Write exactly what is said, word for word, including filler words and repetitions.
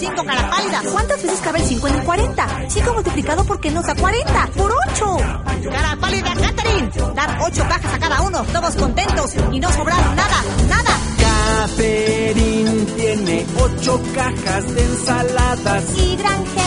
cinco, cara pálida. ¿Cuántas veces cabe el cinco en el cuarenta? cinco multiplicado por qué nos da cuarenta. ¡Por ocho! Cara pálida, Catherine. Dar ocho cajas a cada uno, todos contentos y no sobraron nada, nada. Catherine tiene ocho cajas de ensaladas. Y Granje